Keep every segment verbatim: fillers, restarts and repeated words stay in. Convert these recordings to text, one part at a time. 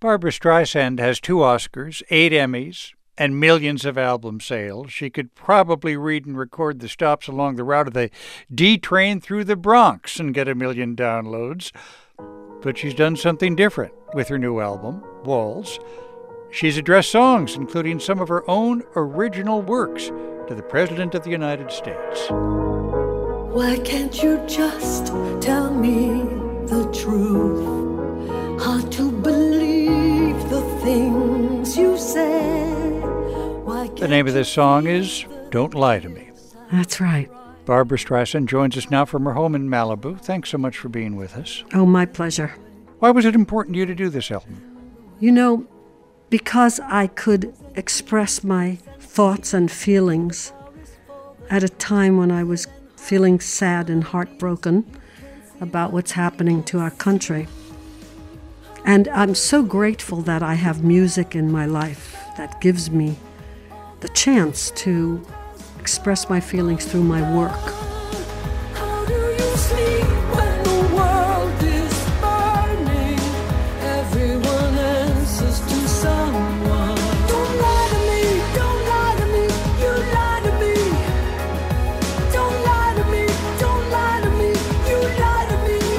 Barbra Streisand has two Oscars, eight Emmys, and millions of album sales. She could probably read and record the stops along the route of the D train through the Bronx and get a million downloads. But she's done something different with her new album, Walls. She's addressed songs, including some of her own original works, to the President of the United States. Why can't you just tell me the truth? Hard to believe the things you say. Why can't The name of this song is Don't Lie to Me. That's right. Barbra Streisand joins us now from her home in Malibu. Thanks so much for being with us. Oh, my pleasure. Why was it important to you to do this album? You know, because I could express my thoughts and feelings at a time when I was feeling sad and heartbroken about what's happening to our country. And I'm so grateful that I have music in my life that gives me the chance to express my feelings through my work. How do you sleep when the world is burning? Everyone answers to someone. Don't lie to me, don't lie to me, you lie to me. Don't lie to me, don't lie to me, you lie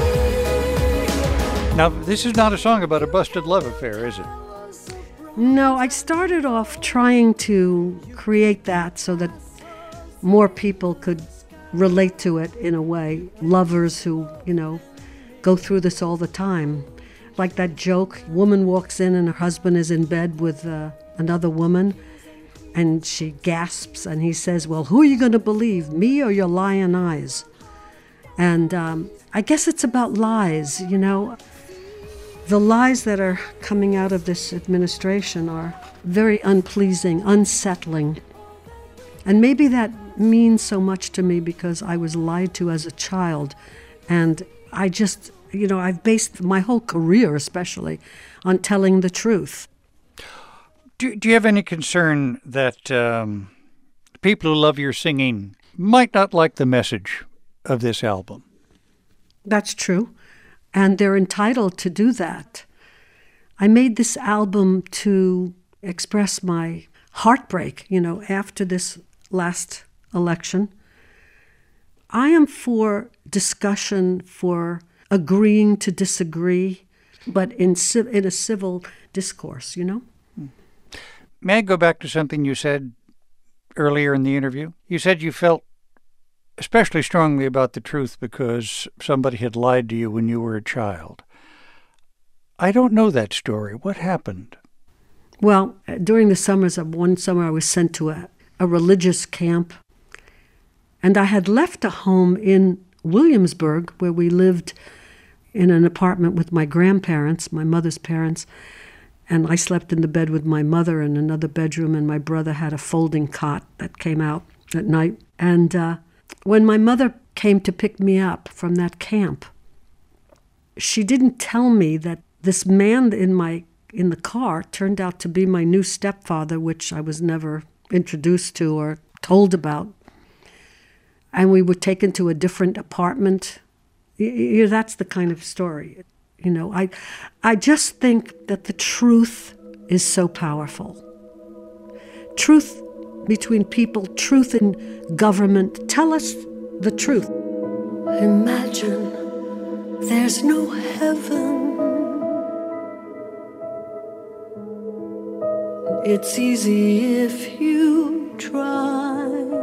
to me. Now, this is not a song about a busted love affair, is it? No, I started off trying to create that so that more people could relate to it in a way. Lovers who, you know, go through this all the time. Like that joke, woman walks in and her husband is in bed with uh, another woman, and she gasps and he says, well, who are you going to believe, me or your lying eyes? And um, I guess it's about lies, you know. The lies that are coming out of this administration are very unpleasing, unsettling. And maybe that means so much to me because I was lied to as a child. And I just, you know, I've based my whole career especially on telling the truth. Do, do you have any concern that um, people who love your singing might not like the message of this album? That's true. And they're entitled to do that. I made this album to express my heartbreak, you know, after this last election. I am for discussion, for agreeing to disagree, but in, in a civil discourse, you know? May I go back to something you said earlier in the interview? You said you felt especially strongly about the truth because somebody had lied to you when you were a child. I don't know that story. What happened? Well, during the summers of one summer, I was sent to a, a religious camp, and I had left a home in Williamsburg where we lived in an apartment with my grandparents, my mother's parents, and I slept in the bed with my mother in another bedroom, and my brother had a folding cot that came out at night. And uh, when my mother came to pick me up from that camp, she didn't tell me that this man in my in the car turned out to be my new stepfather, which I was never introduced to or told about. And we were taken to a different apartment. You know, that's the kind of story. You know, I, I just think that the truth is so powerful. Truth between people, truth in government. Tell us the truth. Imagine there's no heaven. It's easy if you try.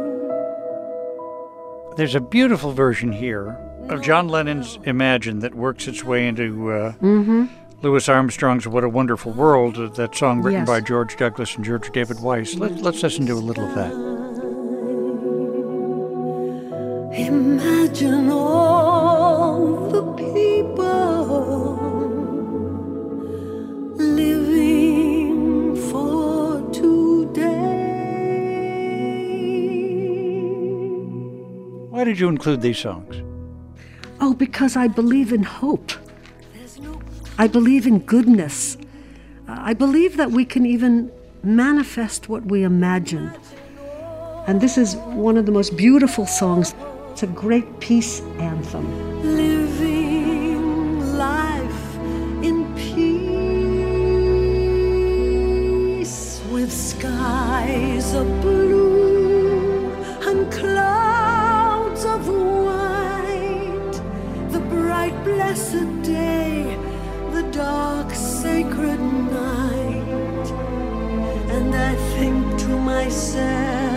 There's a beautiful version here of John Lennon's Imagine that works its way into uh, Mm-hmm. Louis Armstrong's What a Wonderful World, uh, that song written Yes. by George Douglas and George David Weiss. Let, let's listen to a little of that. Imagine all the people living for today. Why did you include these songs? Oh, because I believe in hope. I believe in goodness. I believe that we can even manifest what we imagine. And this is one of the most beautiful songs. It's a great peace anthem. Living life in peace. sacred night, and I think to myself,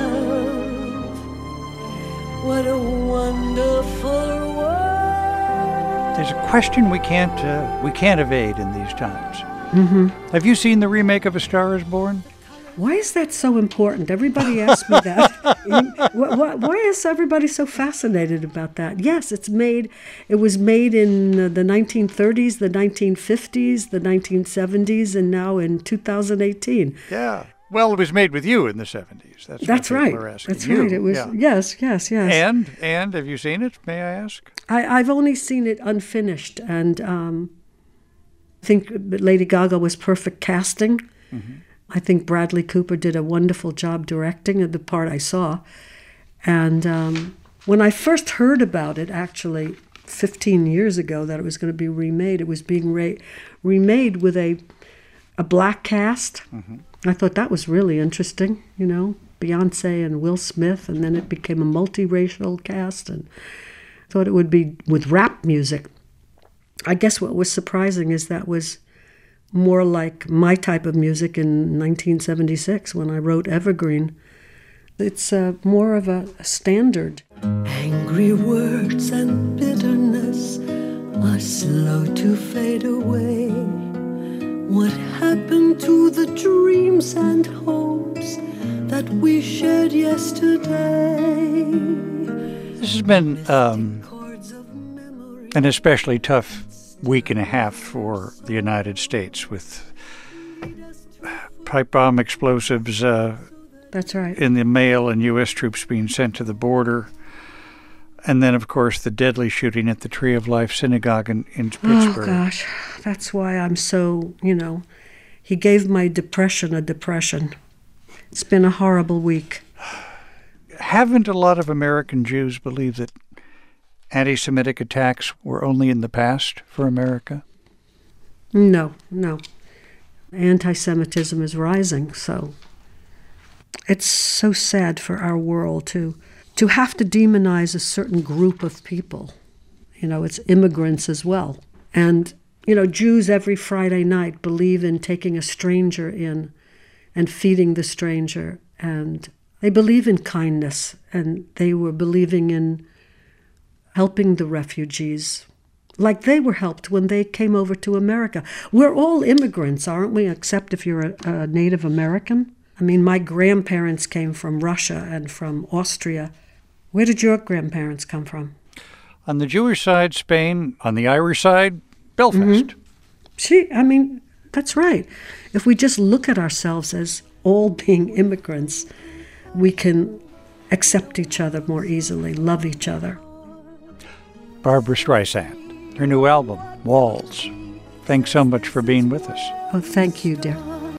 what a wonderful world. There's a question we can't uh, we can't evade in these times. Mm-hmm. Have you seen the remake of A Star Is Born? Why is that so important? Everybody asks me that. why, why, why is everybody so fascinated about that? Yes, it's made. It was made in the nineteen thirties, the nineteen fifties, the nineteen seventies, and now in two thousand eighteen. Yeah. Well, it was made with you in the seventies. That's, That's what right. people are asking. That's you. right. It was Yeah. yes, yes, yes. And and have you seen it? May I ask? I, I've only seen it unfinished, and um, I think Lady Gaga was perfect casting. Mm-hmm. I think Bradley Cooper did a wonderful job directing the part I saw. And um, when I first heard about it, actually, fifteen years ago, that it was going to be remade, it was being re- remade with a a black cast. Mm-hmm. I thought that was really interesting, you know, Beyonce and Will Smith, and then it became a multiracial cast, and I thought it would be with rap music. I guess what was surprising is that was more like my type of music in nineteen seventy-six when I wrote Evergreen. It's uh, more of a, a standard. Angry words and bitterness are slow to fade away. What happened to the dreams and hopes that we shared yesterday? This has been um, an especially tough week and a half for the United States with pipe bomb explosives uh, That's right. in the mail and U S troops being sent to the border. And then, of course, the deadly shooting at the Tree of Life Synagogue in, in Pittsburgh. Oh, gosh. That's why I'm so, you know, he gave my depression a depression. It's been a horrible week. Haven't a lot of American Jews believe that anti-Semitic attacks were only in the past for America? No, no. Anti-Semitism is rising, so it's so sad for our world to to have to demonize a certain group of people. You know, it's immigrants as well. And, you know, Jews every Friday night believe in taking a stranger in and feeding the stranger, and they believe in kindness, and they were believing in helping the refugees like they were helped when they came over to America. We're all immigrants, aren't we, except if you're a, a Native American? I mean, my grandparents came from Russia and from Austria. Where did your grandparents come from? On the Jewish side, Spain. On the Irish side, Belfast. Mm-hmm. See, I mean, that's right. If we just look at ourselves as all being immigrants, we can accept each other more easily, love each other. Barbra Streisand, her new album, Walls. Thanks so much for being with us. Oh, thank you, dear.